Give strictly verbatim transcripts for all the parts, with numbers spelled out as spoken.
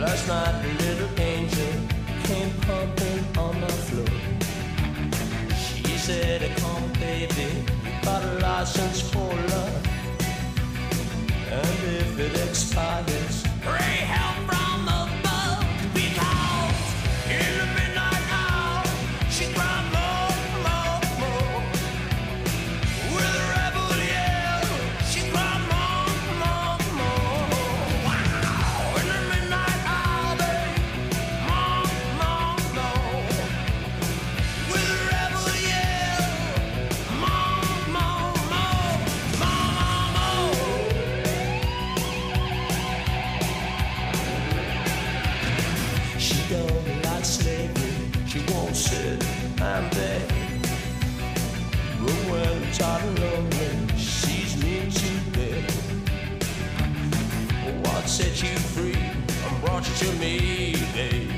Last night a little angel came pumping on my floor. She said, come baby, you got a license for love, and if it expires, pray help from above. Because in the midnight hour she cried more, more, more. With a rebel yell she cried more, more, more. Wow. In the midnight hour, babe, more, more, more. With a rebel yell, more, more, more, more, more. She don't like slavery, she won't sit and beg. But when I'm tired and lonely, she sees me today. What set you free and brought you to me, babe?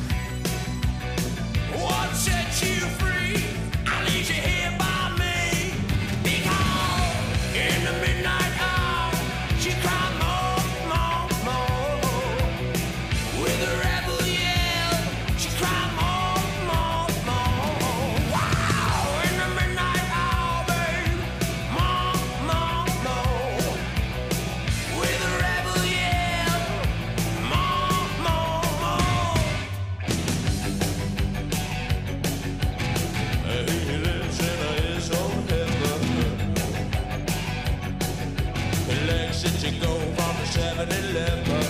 What set you free and leaves you here by me? Because in the midnight hour she cried more, more, more. With a rebel yell she cried more, more, more. Wow. In the midnight hour, babe, more, more, more. With a rebel yell, more, more, more. He lives in his own heaven. He likes it to go from the seven eleven.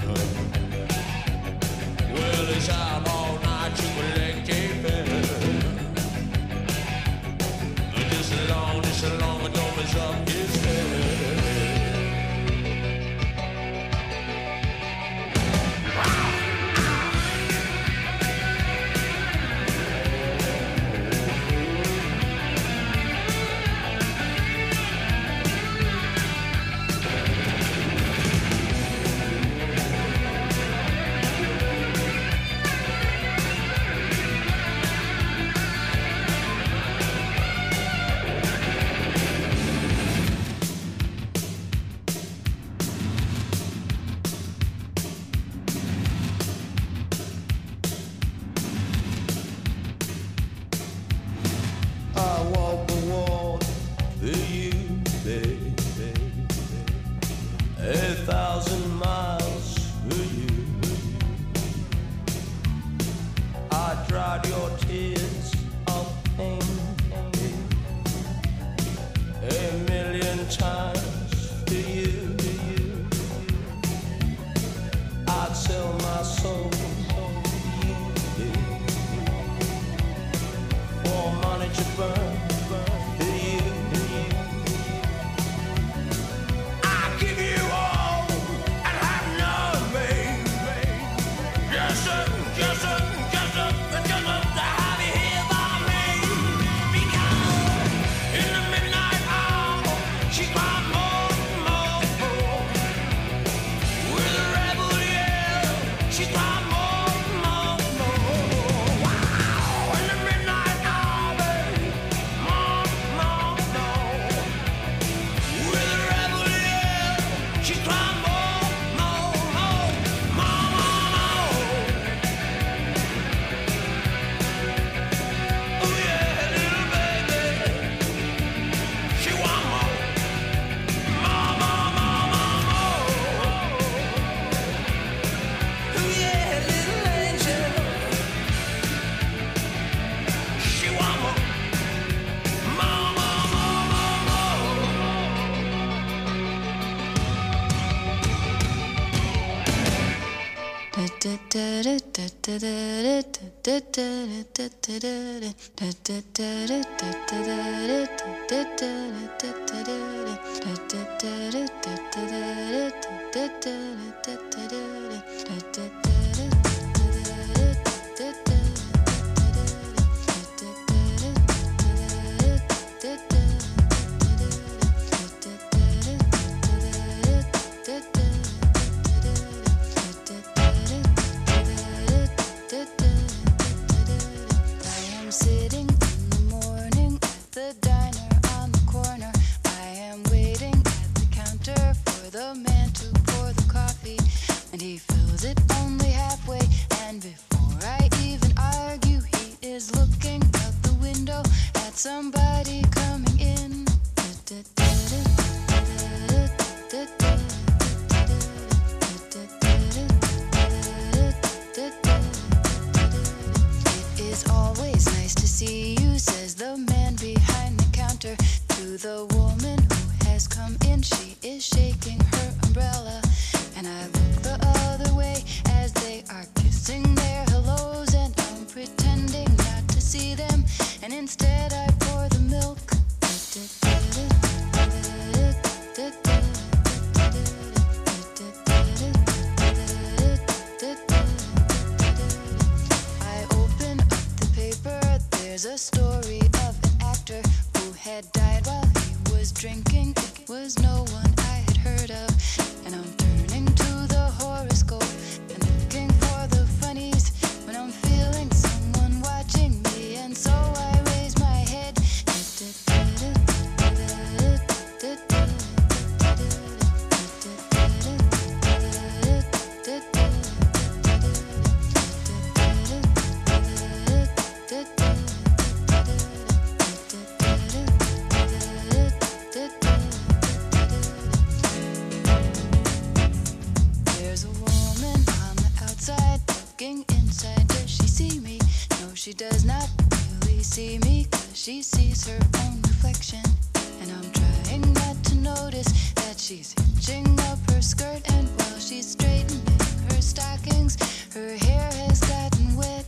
Well, he's out all night to collect a bill. Just as long, just as long as don't mess up his head. I walk the walk for you, baby. A thousand miles for you. I dried your tears of pain a million times for you. I'd sell my soul for you, for money to burn for you. I give you all and have none, babe. Just a, just a, just a, just a, to have you here by me. Because in the midnight hour she cried more, more, more. With a rebel yell she cried more, more, more. Wow. In the midnight hour, babe, more, more, more. With a rebel yell she cried more, more, more, more, more, more. Oh yeah, little baby, she want more, more, more, more, more, more. Oh yeah, little angel, she want more, more, more, more, more, more. I am sitting in the morning at the diner on the corner. I am waiting at the counter for the man to pour the coffee, and he fills it only There's a story of an actor who had died while he was drinking. It was no one I had heard of. And I'm turning to the horoscope and looking for the funnies when I'm feeling someone watching me. And so I raise my head. There's a woman on the outside looking inside. Does she see me? No, she does not really see me, 'cause she sees her own reflection. And I'm trying not to notice that she's hitching up her skirt, and while she's straightening her stockings, her hair has gotten wet.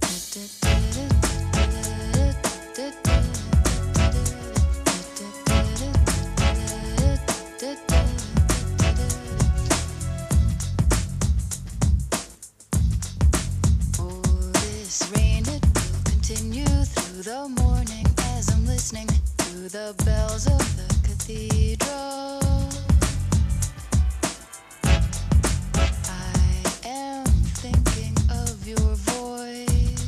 Oh, this rain, it will continue through the morning as I'm listening to the bells of the cathedral. I am thinking of your voice.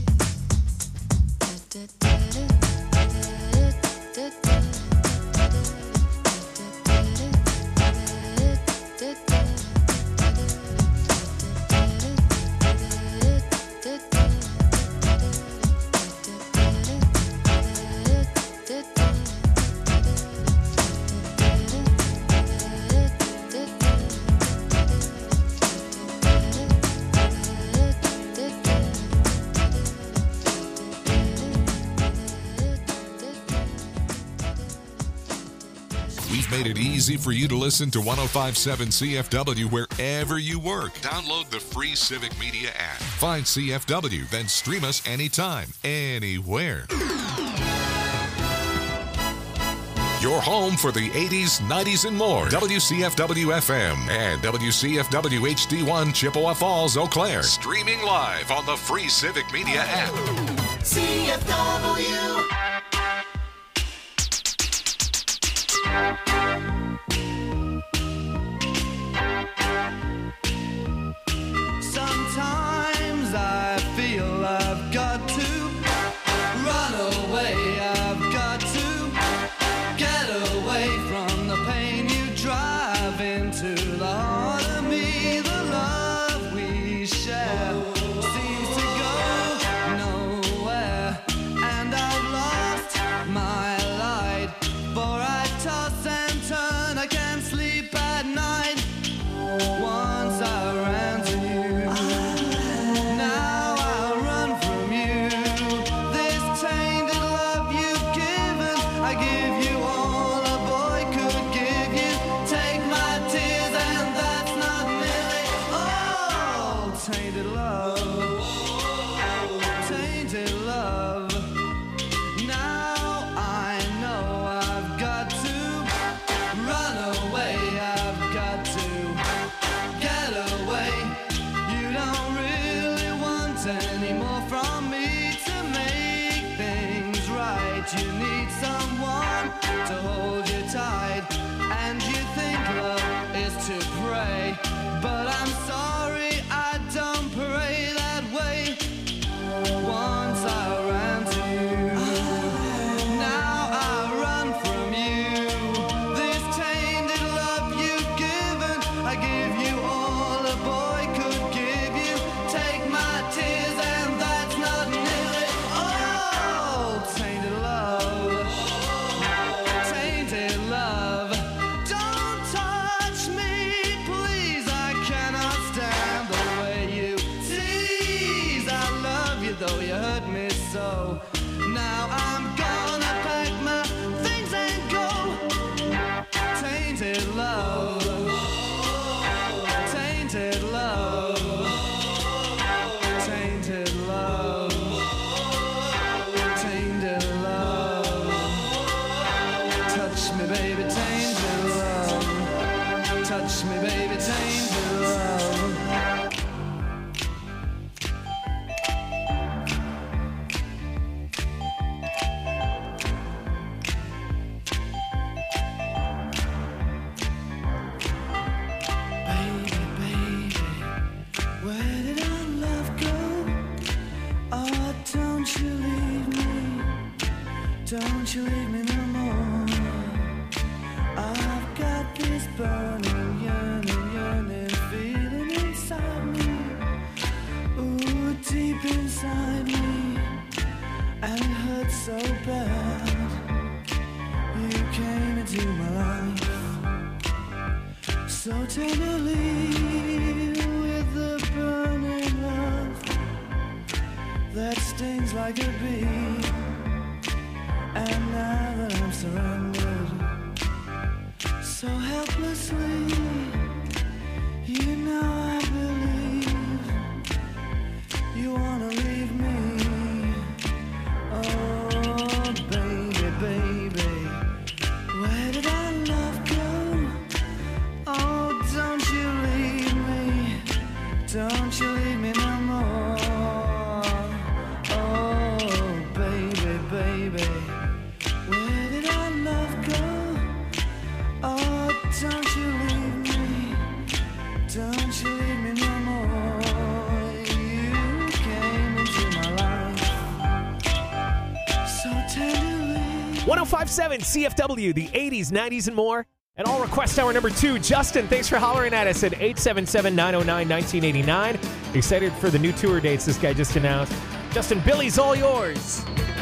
We've made it easy for you to listen to one oh five point seven C F W wherever you work. Download the free Civic Media app. Find C F W, then stream us anytime, anywhere. Your home for the eighties, nineties, and more. W C F W F M and W C F W H D one Chippewa Falls, Eau Claire. Streaming live on the free Civic Media app. C F W. Sometimes I feel I've got to run away. I've got to get away from the pain you drive into the heart of me. The love we share seems to go nowhere, and I've lost my light. For I toss and turn, I can't sleep at night. Once I ran to you, now I run from you. This tainted love you've given, I give you all a boy could give you. Take my tears and that's not nearly all. Tainted love, tainted love. Now I know I've got to run away. I've got to get away. You don't really want any more from me to make things right. You need someone to hold you tight, and you think love is to pray, but I'm sorry, I don't pray that way. Once I ran to you, now I run from you. This tainted love you've given, I give you all a boy could give you. Take my tears and that's not nearly all. Tainted love, don't you leave me no more. I've got this burning, yearning, yearning feeling inside me. Ooh, deep inside me. And it hurts so bad. You came into my life so tenderly with the burning love that stings like a bee. And now that I'm surrendered so helplessly, you know I believe you wanna leave me. Oh, baby, baby, where did our love go? Oh, don't you leave me, don't you leave me no more. Oh, baby, baby, where did our love go? Oh, don't you leave me, don't you leave me no more. You came into my life so tenderly. one oh five point seven C F W, the eighties, nineties, and more. And all request hour number two. Justin, thanks for hollering at us at eight seven seven, nine oh nine, nineteen eighty-nine. Excited for the new tour dates this guy just announced. Justin, Billy's all yours.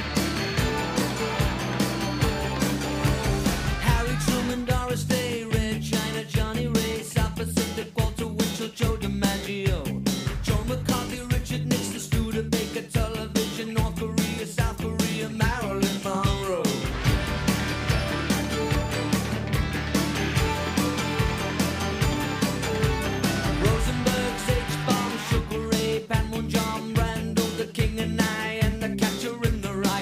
Harry Truman, Doris Day, Red China, Johnny Ray, South Pacific, Walter Winchell, Joe DiMaggio, Joe McCarthy, Richard Nixon, Studebaker, Television, North Korea, South Korea, Marilyn Monroe. Rosenberg, H-Bomb, Sugar Ray, Panmunjom, Randall, the King and I, and the Catcher in the Rye.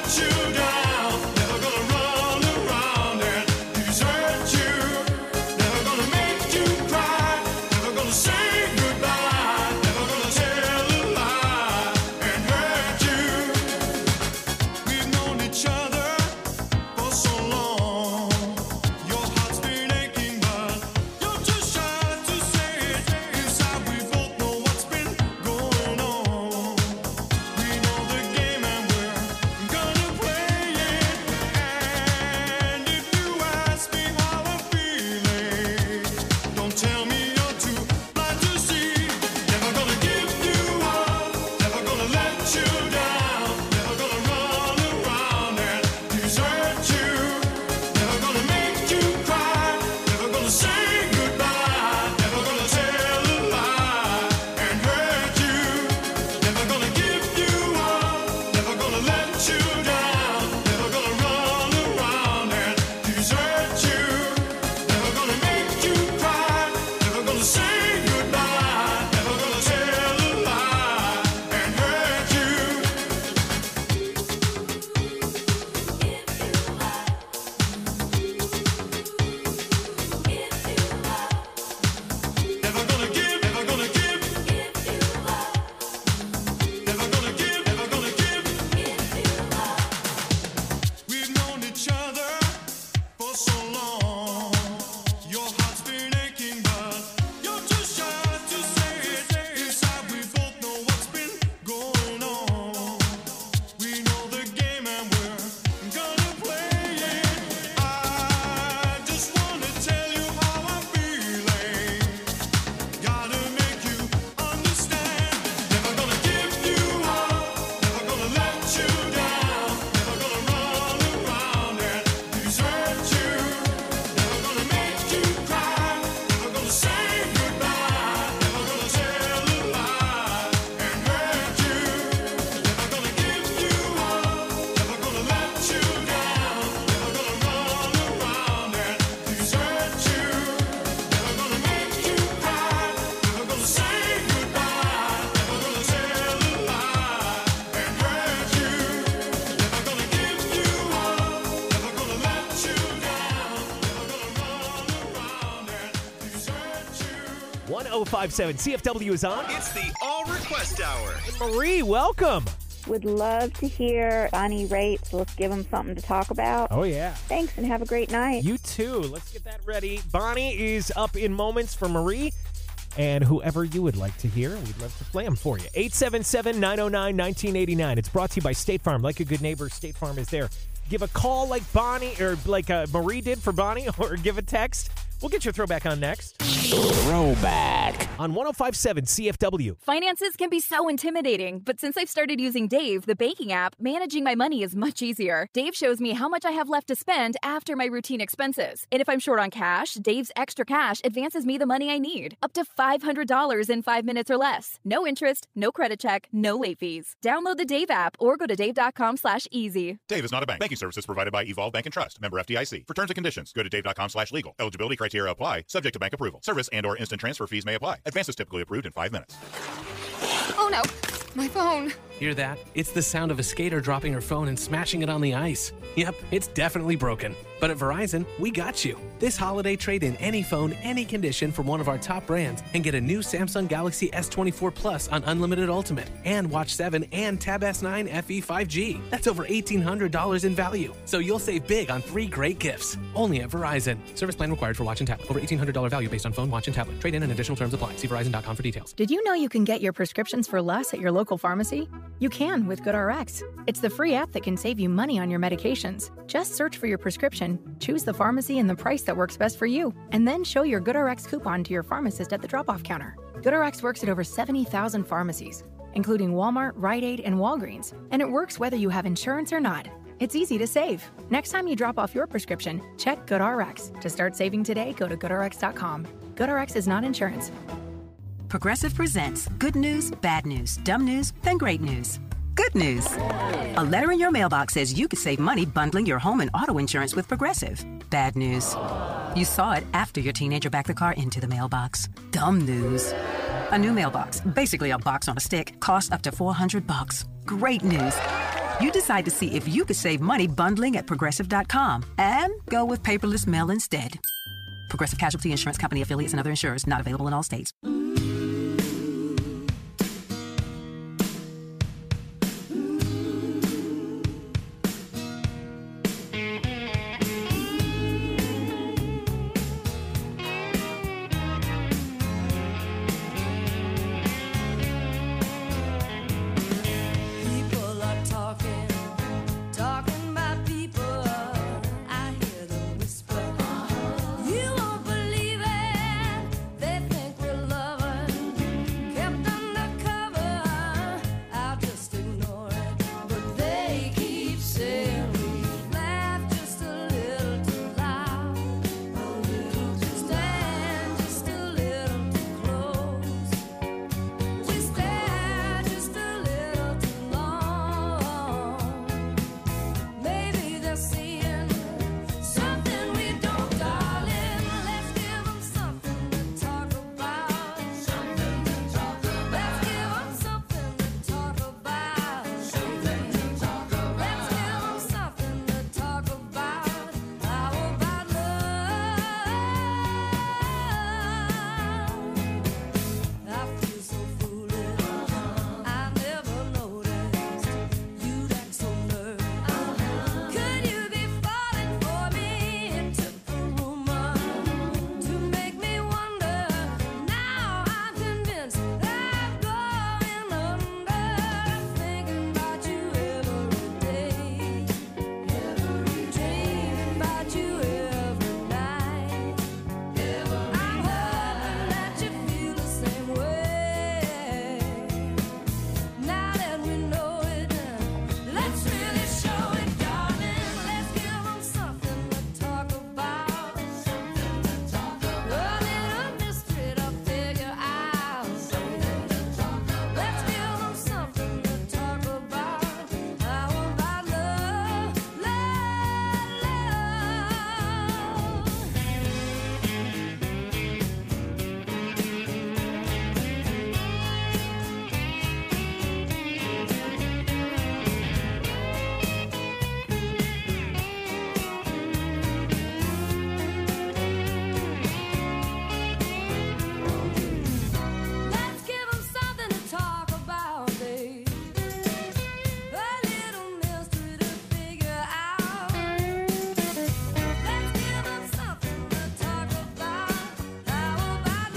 let you down. Never gonna run around and desert you. Never gonna make you cry. Never gonna say goodbye. Never gonna tell a lie and hurt you. We've known each other for so long. Your heart's been aching, but you're too shy to say it. Inside we both know what's been going on. We know the game and we're gonna play it. And if you ask me how I'm feeling, don't tell me you're too blind to see. Never gonna give you up, never gonna let you down. Never gonna run around and desert you. Never gonna make you cry. Never gonna say goodbye. Never gonna tell a lie and hurt you. Never gonna give you up. Never gonna let you down. Never gonna run around and desert you. Never gonna make you cry. Never gonna say goodbye. Never gonna tell a lie and hurt you. Never gonna give, never gonna give. Never gonna give, never gonna give. We've known each other for so long. Your heart's been aching, but you're too shy to say it. Inside we both know what's been going on. We know the game and we're gonna play it. I just wanna tell you how I'm feeling. Gotta make you understand. Never gonna give you up. Never gonna let you down. Never gonna run around and desert you. Never gonna make you cry. Never gonna say goodbye. Never gonna tell a lie and hurt you. Never gonna give you up. Never gonna let you down. Never gonna run around and desert you. Never gonna make you cry. Never gonna say goodbye. Never gonna tell a lie and hurt you. Never gonna give you up. Never gonna let you down. Never gonna run around and desert you. one oh five seven C F W is on. It's the All Request Hour. Marie, welcome. Would love to hear Bonnie Raitt, so let's give them something to talk about. Oh, yeah. Thanks, and have a great night. You too. Let's get that ready. Bonnie is up in moments for Marie. And whoever you would like to hear, we'd love to play them for you. eight seven seven, nine oh nine, one nine eight nine. It's brought to you by State Farm. Like a good neighbor, State Farm is there. Give a call like Bonnie, or like uh, Marie did for Bonnie, or give a text. We'll get your throwback on next. Throwback. On one oh five seven C F W. Finances can be so intimidating, but since I've started using Dave, the banking app, managing my money is much easier. Dave shows me how much I have left to spend after my routine expenses. And if I'm short on cash, Dave's Extra Cash advances me the money I need, up to five hundred dollars in five minutes or less. No interest, no credit check, no late fees. Download the Dave app or go to dave.com slash easy. Dave is not a bank. Banking services provided by Evolve Bank and Trust. Member F D I C. For terms and conditions, go to dave.com slash legal. Eligibility criteria apply. Subject to bank approval. Service and or instant transfer fees may apply. Advances typically approved in five minutes. Oh no, my phone. Hear that? It's the sound of a skater dropping her phone and smashing it on the ice. Yep, it's definitely broken. But at Verizon, we got you. This holiday, trade in any phone, any condition from one of our top brands and get a new Samsung Galaxy S twenty-four Plus on Unlimited Ultimate and Watch seven and Tab S nine F E five G. That's over eighteen hundred dollars in value. So you'll save big on three great gifts. Only at Verizon. Service plan required for watch and tablet. Over eighteen hundred dollars value based on phone, watch, and tablet. Trade in and additional terms apply. See Verizon dot com for details. Did you know you can get your prescriptions for less at your local pharmacy? You can with GoodRx. It's the free app that can save you money on your medications. Just search for your prescription, choose the pharmacy and the price that works best for you, and then show your GoodRx coupon to your pharmacist at the drop-off counter. GoodRx works at over seventy thousand pharmacies, including Walmart, Rite Aid, and Walgreens, and it works whether you have insurance or not. It's easy to save. Next time you drop off your prescription, check GoodRx. To start saving today, go to good r x dot com. GoodRx is not insurance. Progressive presents good news, bad news, dumb news, then great news. Good news. A letter in your mailbox says you could save money bundling your home and auto insurance with Progressive. Bad news. You saw it after your teenager backed the car into the mailbox. Dumb news. A new mailbox, basically a box on a stick, costs up to four hundred bucks. Great news. You decide to see if you could save money bundling at Progressive dot com and go with paperless mail instead. Progressive Casualty Insurance Company affiliates and other insurers not available in all states. People are talking, talking about people. I hear them whisper. You won't believe it. They think we're lovers, kept undercover. I'll just ignore it, but they keep saying we laugh just a little too loud, a little too stand just a little too close. We stare just a little too long. Maybe they're seeing something we don't, darling. Let's give them something to talk about. Something to talk about. Let's give them something to talk about. Something to talk about. Let's give them something to talk about. How about love? I feel so foolish. I never noticed you'd act so nervous. Could you be falling for me? It took a rumor to make me wonder. Now I'm convinced I'm going under. Thinking about you every day, every dreaming about you every night. I'm hoping that you feel the same way. Now that we know it, let's really show it, darling. Let's give them something to talk about. Something to talk about. A little mystery to figure out. Something to talk about. Let's give them something to talk about. How about love, love, Let's give them something to talk about, babe. A little mystery to figure out. Let's give them something to talk about. How about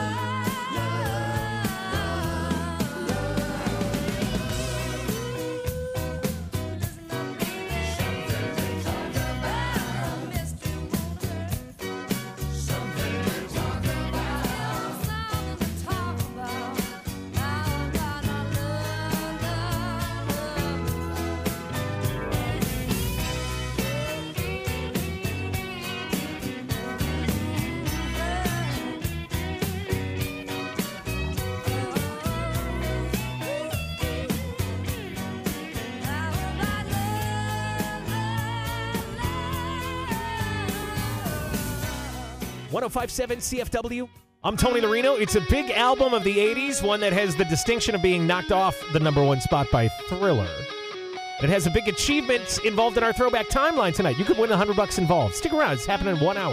one oh five point seven C F W. I'm Tony Larino. It's a big album of the eighties, one that has the distinction of being knocked off the number one spot by Thriller. It has a big achievement involved in our throwback timeline tonight. You could win one hundred bucks involved. Stick around. It's happening in one hour.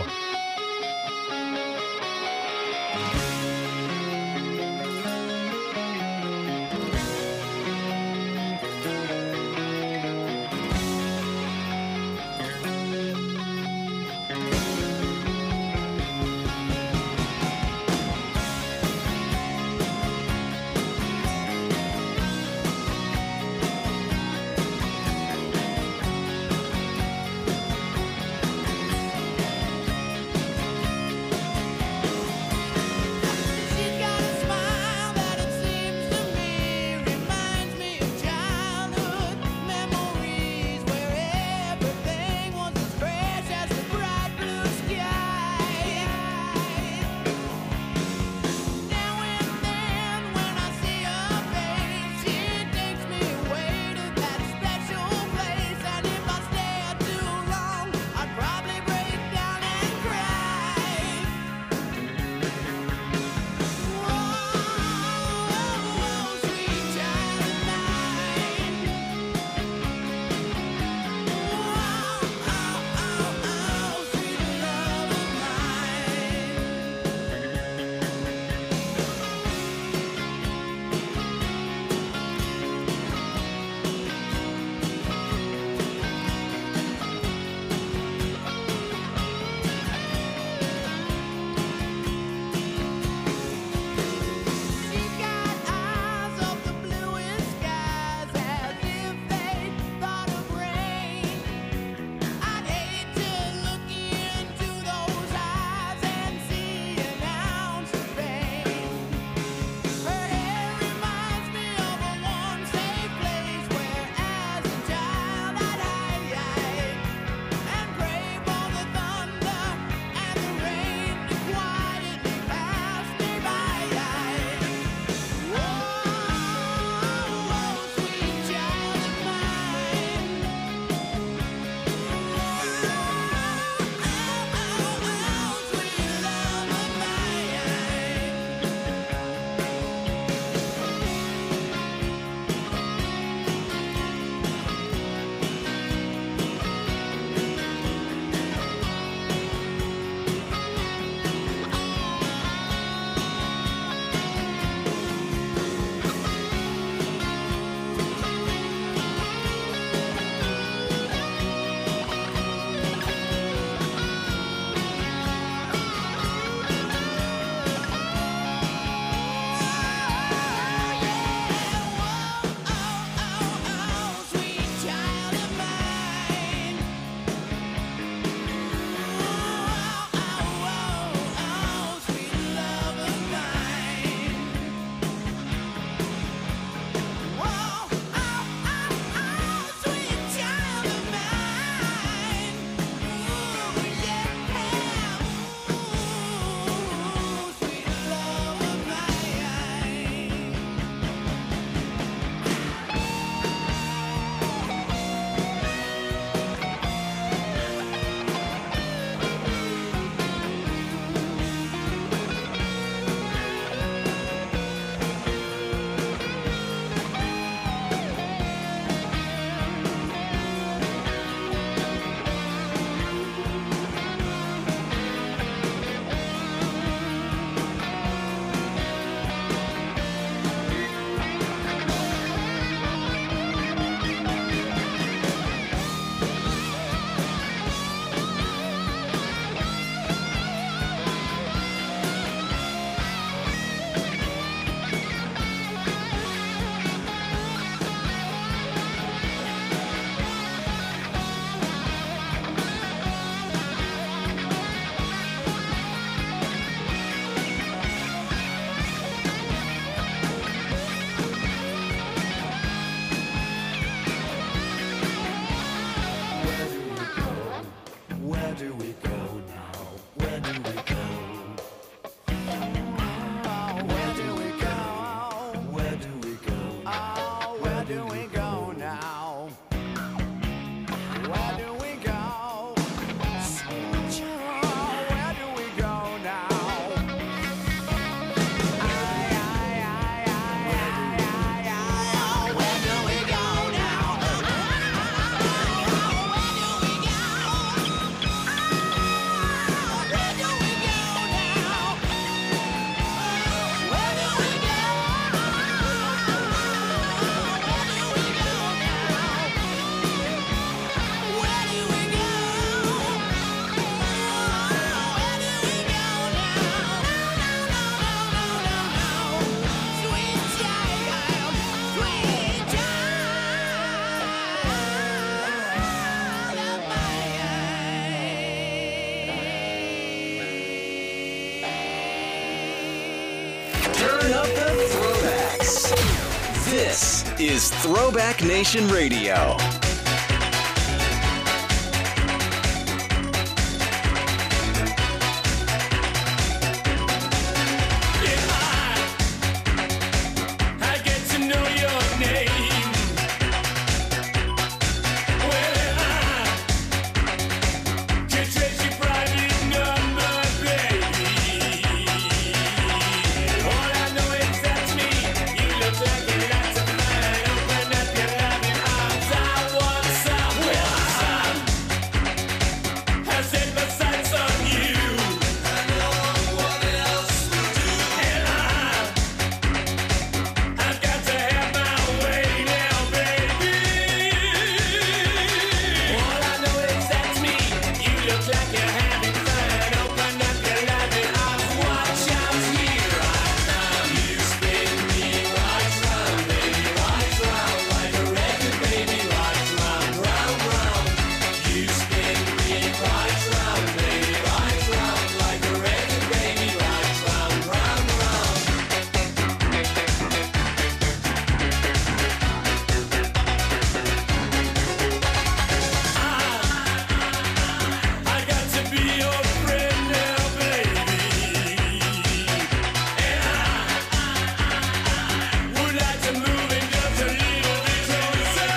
This, this is Throwback Nation Radio. I get to know your name. Well, I can trace your private number, baby. All I know is that's me. You look like you like to fly. Open up your loving arms. I want some. Well, I have set my sights on you. I know what else will do. And I I've got to have my way now, baby. All I know is that's me. You look like you're having fun. Open up your loving arms. Watch out here. I come. You spin me right round, baby, right round like a record, baby, right round, round, round. You spin me right round, baby, right round like a record, baby, right round, round, round. I got to be your friend now, baby. And I would like to move in just a little bit closer.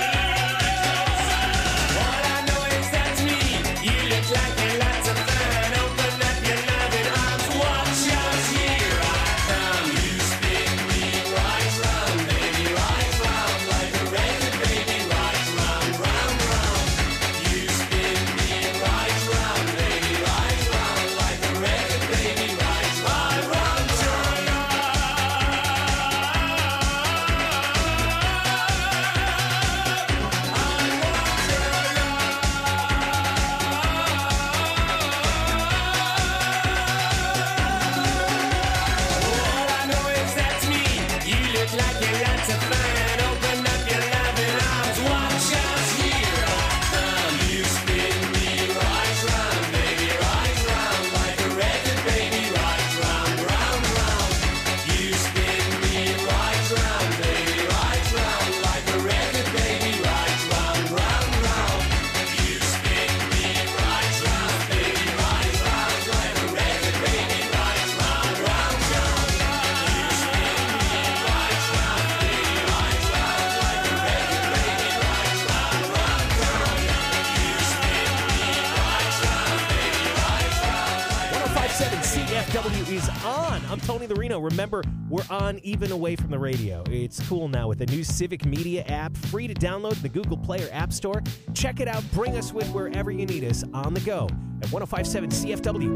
All I know is that's me. You look like you like to fun. Open up your loving arms. Watch out here. I come. You spin me right round, baby, right round like a record, baby, right round, round, round. You spin me right round, baby, right round like a record, baby, right round, round, All I know is that's me. You look like you like to fun. Open up your loving arms. Watch out here. I come. You spin me right round, baby, right round like a record, baby, right round, round, round. You spin me right round, baby, right round like a record, baby, right round, round, round. You spin me right round, baby, right round like a record, baby, right round, round, round. You spin me right round, baby, right round like a record, baby, right round, round, round. You spin me right round, baby, right round like one oh five point seven C F W is on. I'm Tony the Reno. Remember, we're on even away from the radio. It's cool now with the new Civic Media app, free to download in the Google Play or App Store. Check it out. Bring us with wherever you need us on the go at one oh five point seven C F W.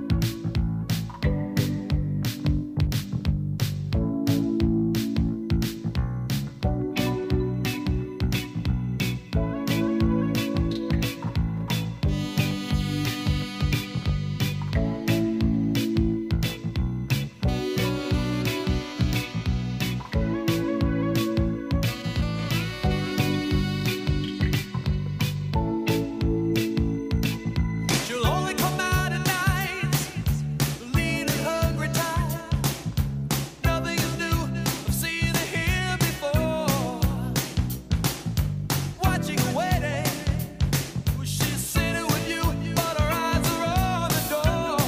She'll only come out at night, lean and hungry tired. Nothing is new, I've seen her here before. Watching her waiting, she's sitting with you, but her eyes are on the door.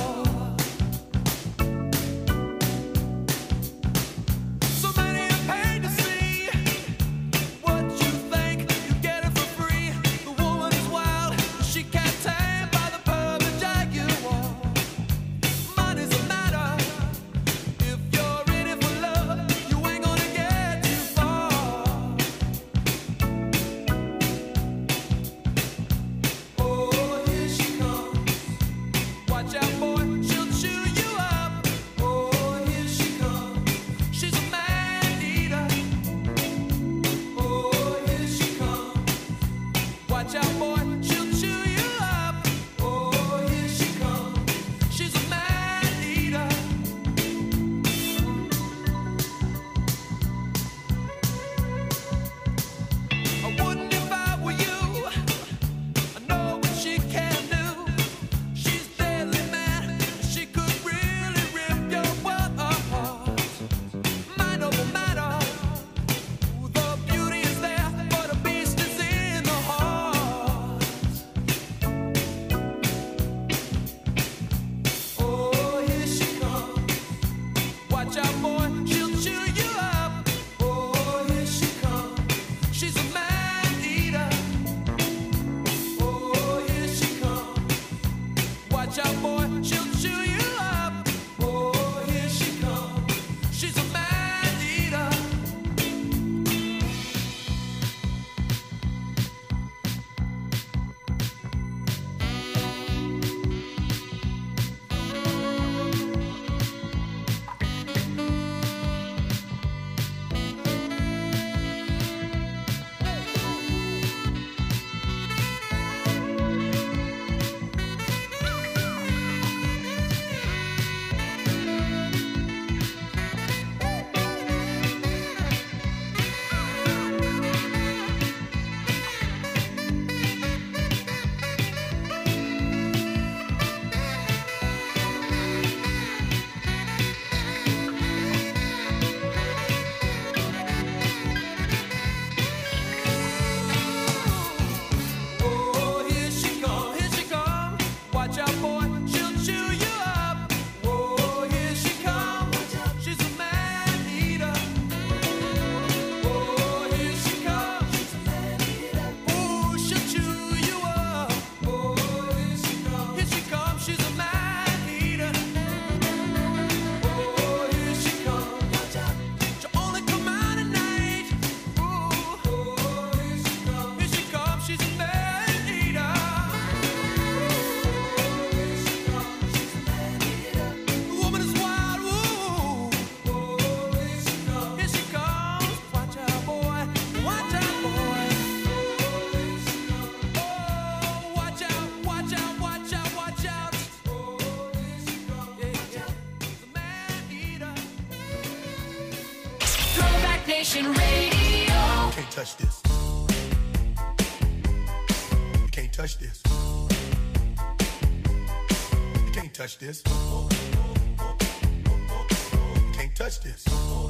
So many are paid to see what you think, you get it for free. The woman is wild, she can't tame by the perfect jaguar. Money's a matter, if you're in it for love, you ain't gonna get too far. Oh, here she comes. Watch out, boy, she'll chew you up. Oh, here she comes. She's a man eater. Oh, here she comes. Watch out, boy, she'll chew you up. Oh, here she comes. She's a man eater. I wouldn't if I were you. I know what she can do. She's deadly mad. She could really rip your world apart. Mind over matter. Nation Radio. You can't touch this. You can't touch this. You can't touch this. You can't touch this.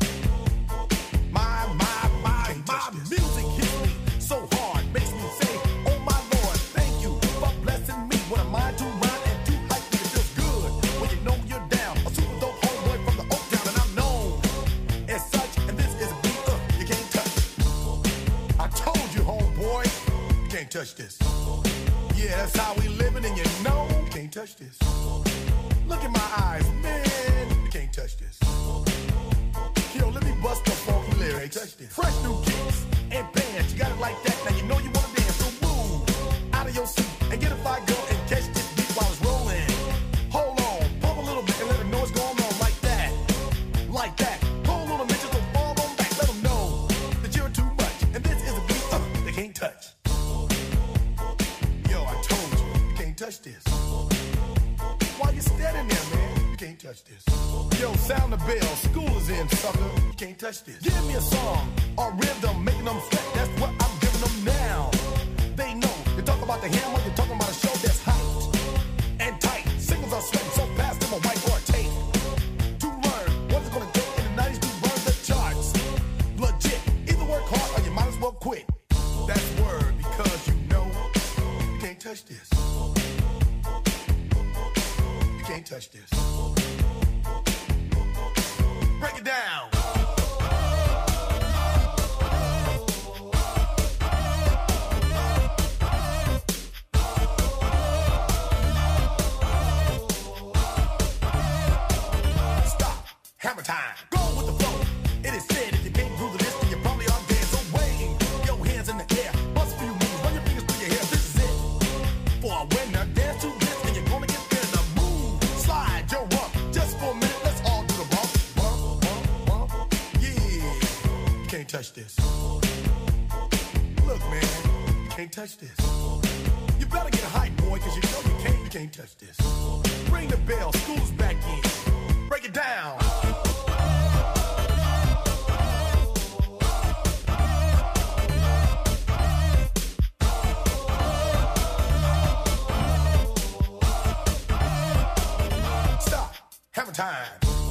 My, my, my, my music hits me so hard, makes me say, oh my Lord, thank you for blessing me. What am I to rhyme and to hype me? It feels good when you know you're down. A super dope homeboy from the Oak Town, and I'm known as such. And this is a beat uh, you can't touch. I told you, homeboy, you can't touch this. Yeah, that's how we living, and you know you can't touch this. Look in my eyes, man, you can't touch this. Yo, let me bust the funky lyrics. Fresh new kicks and bands, you got it like that. Now you know you wanna dance, so move out of your seat and get a fire girl and catch this beat while it's rolling. Hold on, pump a little bit and let them know what's going on like that, like that. Hold on a minute, so fall on back, let them know that you're too much. And this is a beat uh, they can't touch. Yo, I told you, you can't touch this. Why you standing there, man? You can't touch this. Yo, sound the bell, school is in, sucker. You can't touch this. Give me a song or rhythm, making them sweat. That's what I'm giving them now. They know. You talk about the hammer, you're talking about a show that's hyped and tight. Singles are sweating so fast, them a white or a tape. To learn what's it gonna take in the nineties to burn the charts. Legit. Either work hard or you might as well quit. That's word because you know you can't touch this. You can't touch this. Break it down. Stop. Hammer time. Go with the flow. It is said if you can't groove the list, then you probably are dead. So wave your hands in the air. Bust a few moves. Run your fingers through your hair. This is it. For a winner, dance to this, and you're gonna get there. Now move. Slide your rump. Just for a minute, let's all do the bump. Bump, bump, bump. Yeah. You can't touch this. Look, man. You can't touch this. You better get a hype, boy, because you know you can't. You can't touch this. Ring the bell. School's back in. Break it down. Stop. Hammer time.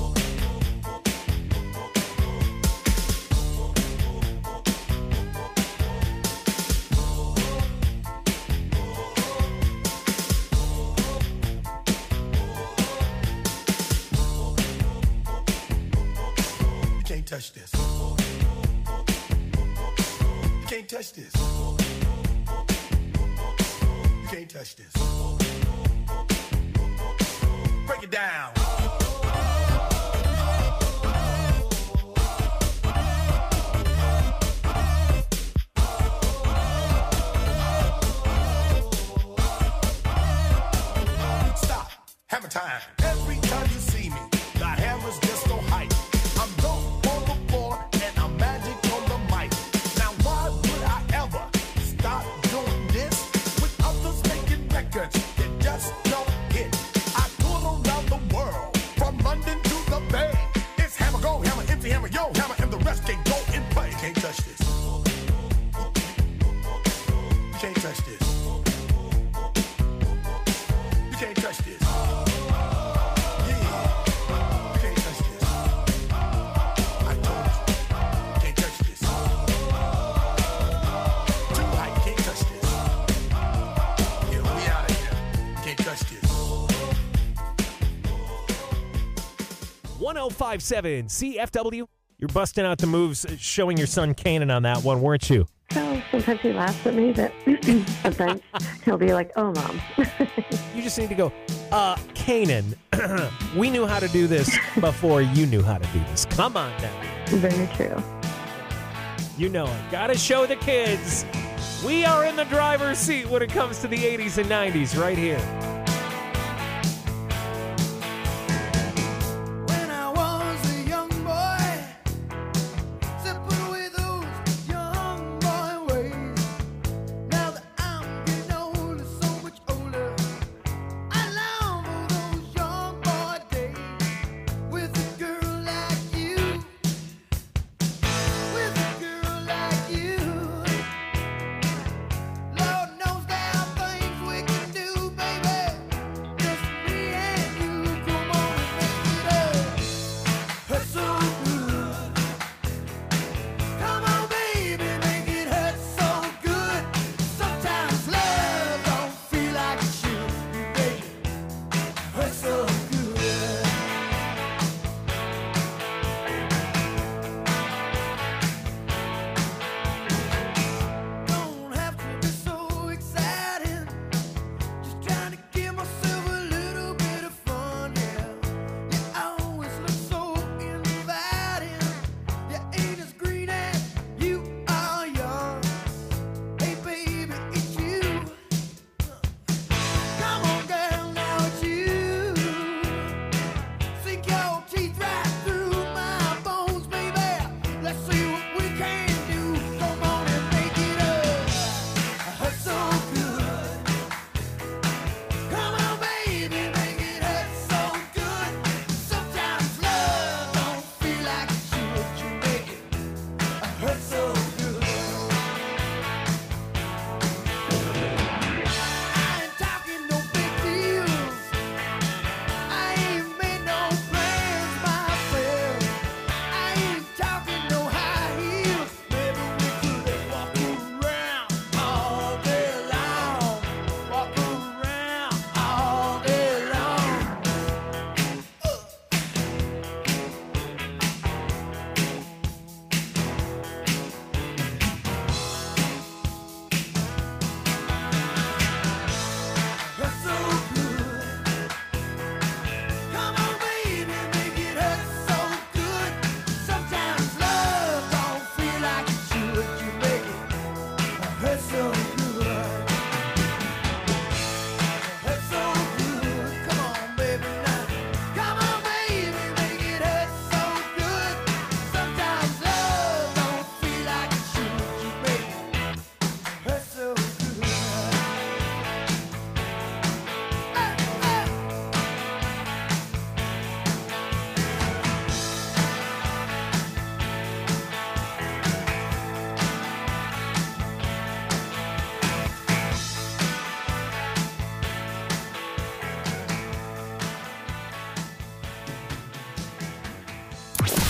You can't touch this. You can't touch this. You can't touch this. Break it down. Stop. Hammer time. Every time you see me, the hammer's just so hype. I'm dope on the floor and I'm magic on the mic. Now why would I ever stop doing this with others making records that just don't hit? I tour around the world from London to the Bay. It's hammer go, hammer empty, hammer yo, hammer, and the rest can go and play. You can't touch this. You can't touch this. You can't touch this. one oh five point seven C F W. You're busting out the moves, showing your son Kanan on that one, weren't you? So sometimes he laughs at me, but sometimes he'll be like, oh, Mom. You just need to go, uh, Kanan, we knew how to do this before you knew how to do this. Come on now. Very true. You know it. Gotta show the kids. We are in the driver's seat when it comes to the eighties and nineties right here. When I was a young boy, zipping away those young boy ways. Now that I'm getting older, so much older, I long for those young boy days with a girl like you, with a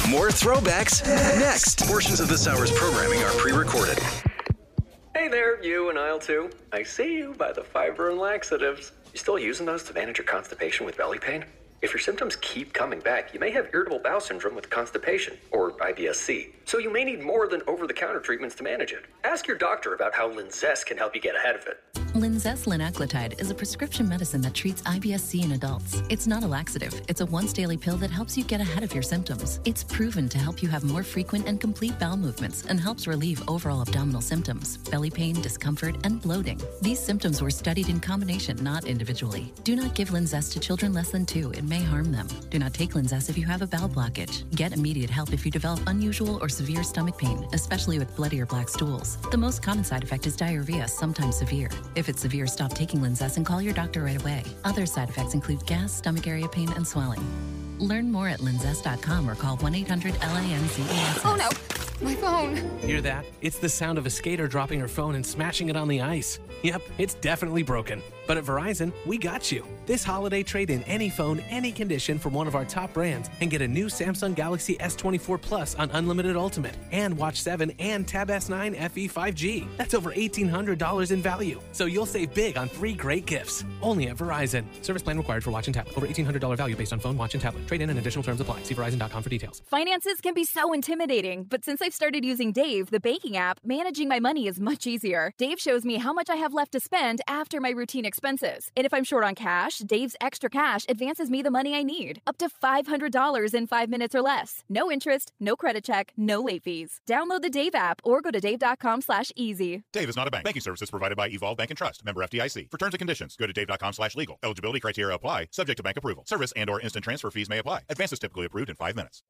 More throwbacks next. Portions of this hour's programming are pre-recorded. Hey there, you and aisle two. I see you by the fiber and laxatives. You still using those to manage your constipation with belly pain? If your symptoms keep coming back, you may have irritable bowel syndrome with constipation, or I B S C. So you may need more than over-the-counter treatments to manage it. Ask your doctor about how Linzess can help you get ahead of it. Linzess linaclotide is a prescription medicine that treats I B S C in adults. It's not a laxative. It's a once-daily pill that helps you get ahead of your symptoms. It's proven to help you have more frequent and complete bowel movements and helps relieve overall abdominal symptoms, belly pain, discomfort, and bloating. These symptoms were studied in combination, not individually. Do not give Linzess to children less than two. It may harm them. Do not take Linzess if you have a bowel blockage. Get immediate help if you develop unusual or severe stomach pain, especially with bloody or black stools. The most common side effect is diarrhea, sometimes severe. If it's severe, stop taking Linzess and call your doctor right away. Other side effects include gas, stomach area pain, and swelling. Learn more at linzess dot com or call one eight hundred L A N Z E S S. Oh no, my phone. Hear that? It's the sound of a skater dropping her phone and smashing it on the ice. Yep, it's definitely broken. But at Verizon, we got you. This holiday, trade in any phone, any condition from one of our top brands and get a new Samsung Galaxy S twenty-four Plus on Unlimited Ultimate and Watch seven and Tab S nine F E five G. That's over eighteen hundred dollars in value. So you'll save big on three great gifts. Only at Verizon. Service plan required for watch and tablet. Over eighteen hundred dollars value based on phone, watch, and tablet. Trade in and additional terms apply. See Verizon dot com for details. Finances can be so intimidating, but since I've started using Dave, the baking app, managing my money is much easier. Dave shows me how much I have left to spend after my routine expenses. And if I'm short on cash, Dave's Extra Cash advances me the money I need, up to five hundred dollars in five minutes or less. No interest, no credit check, no late fees. Download the Dave app or go to dave dot com slash easy. Dave is not a bank. Banking services provided by Evolve Bank and Trust. Member F D I C. For terms and conditions, go to dave dot com slash legal. Eligibility criteria apply, subject to bank approval. Service and or instant transfer fees may apply. Advances typically approved in five minutes.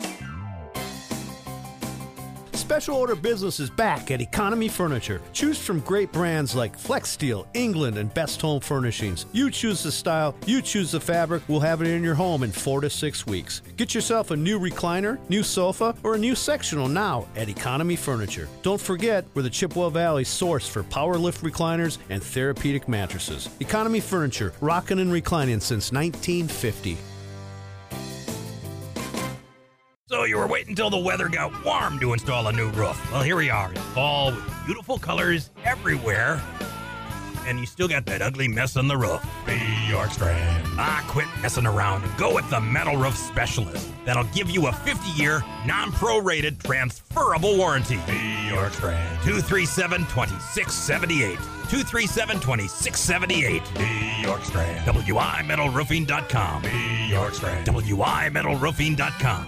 Special order business is back at Economy Furniture. Choose from great brands like Flex Steel, England, and Best Home Furnishings. You choose the style, you choose the fabric. We'll have it in your home in four to six weeks. Get yourself a new recliner, new sofa, or a new sectional now at Economy Furniture. Don't forget, we're the Chippewa Valley source for power lift recliners and therapeutic mattresses. Economy Furniture, rockin' and reclining since nineteen fifty. So you were waiting until the weather got warm to install a new roof. Well, here we are in fall with beautiful colors everywhere. And you still got that ugly mess on the roof. Be York Strand. Ah, quit messing around and go with the Metal Roof Specialist. That'll give you a fifty-year, non-prorated, transferable warranty. Be York Strand. two three seven, two six seven eight. two three seven, two six seven eight. Be York Strand. W I metal roofing dot com. Be York Strand. W I metal roofing dot com.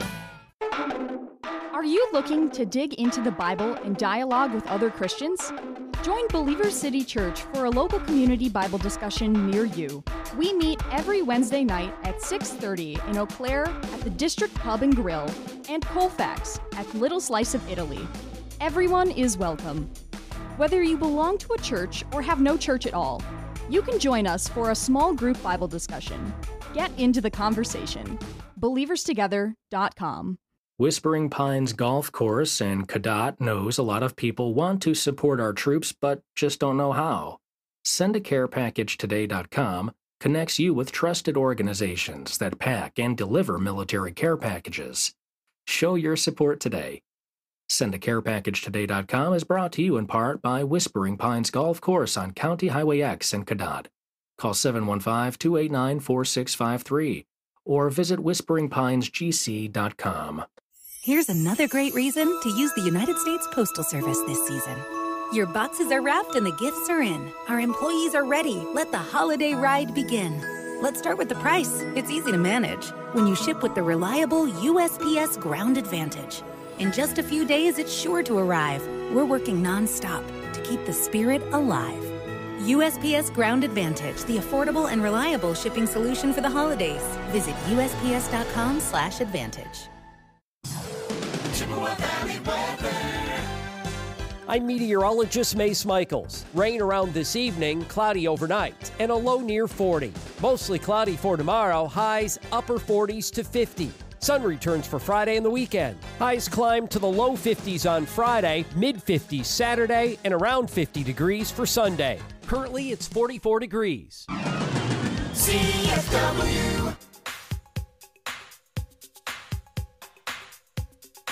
Are you looking to dig into the Bible and dialogue with other Christians? Join Believers City Church for a local community Bible discussion near you. We meet every Wednesday night at six thirty in Eau Claire at the District Pub and Grill and Colfax at Little Slice of Italy. Everyone is welcome. Whether you belong to a church or have no church at all, you can join us for a small group Bible discussion. Get into the conversation. believers together dot com. Whispering Pines Golf Course and Cadott knows a lot of people want to support our troops but just don't know how. send a care package today dot com connects you with trusted organizations that pack and deliver military care packages. Show your support today. send a care package today dot com is brought to you in part by Whispering Pines Golf Course on County Highway X in Cadott. Call seven one five, two eight nine, four six five three or visit whispering pines g c dot com. Here's another great reason to use the United States Postal Service this season. Your boxes are wrapped and the gifts are in. Our employees are ready. Let the holiday ride begin. Let's start with the price. It's easy to manage when you ship with the reliable U S P S Ground Advantage. In just a few days, it's sure to arrive. We're working nonstop to keep the spirit alive. U S P S Ground Advantage, the affordable and reliable shipping solution for the holidays. Visit U S P S dot com slash advantage. I'm meteorologist Mace Michaels. Rain around this evening, cloudy overnight, and a low near forty. Mostly cloudy for tomorrow, highs upper forties to fifty. Sun returns for Friday and the weekend. Highs climb to the low fifties on Friday, mid fifties Saturday, and around fifty degrees for Sunday. Currently, it's forty-four degrees. C F W.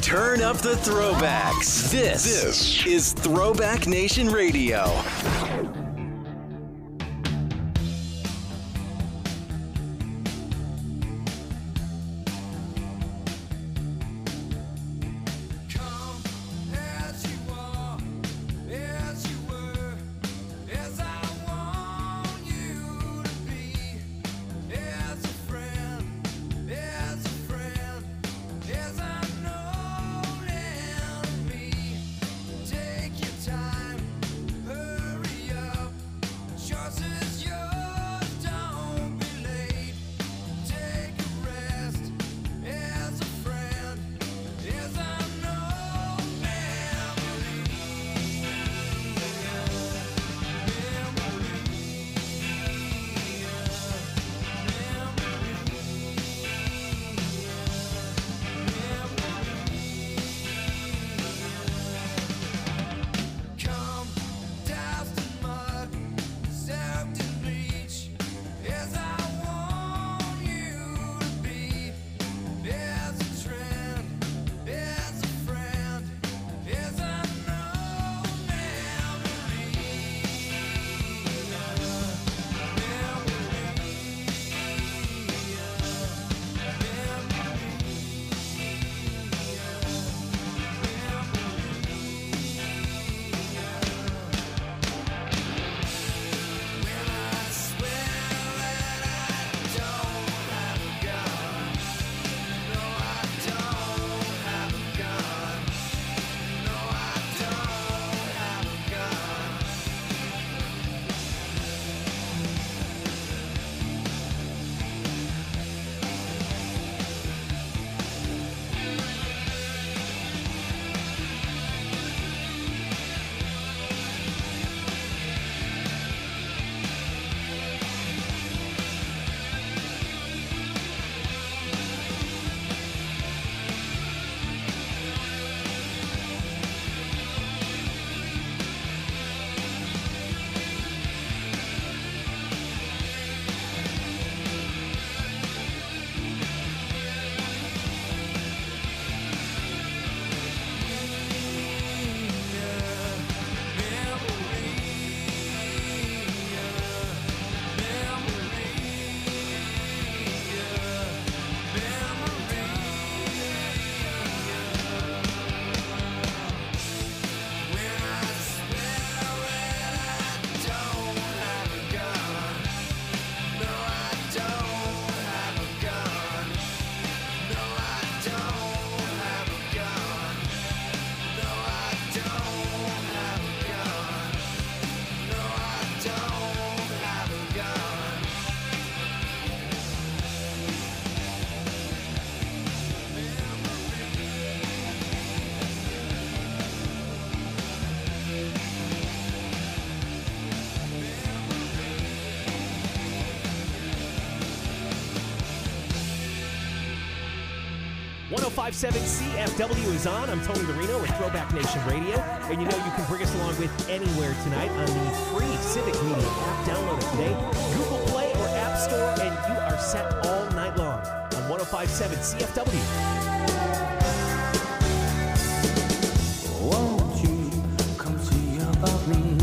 Turn up the throwbacks. This, this is Throwback Nation Radio. one oh five point seven C F W is on. I'm Tony Marino with Throwback Nation Radio. And you know you can bring us along with anywhere tonight on the free Civic Media app. Download it today. Google Play or App Store, and you are set all night long on one oh five point seven C F W. Won't you come see about me?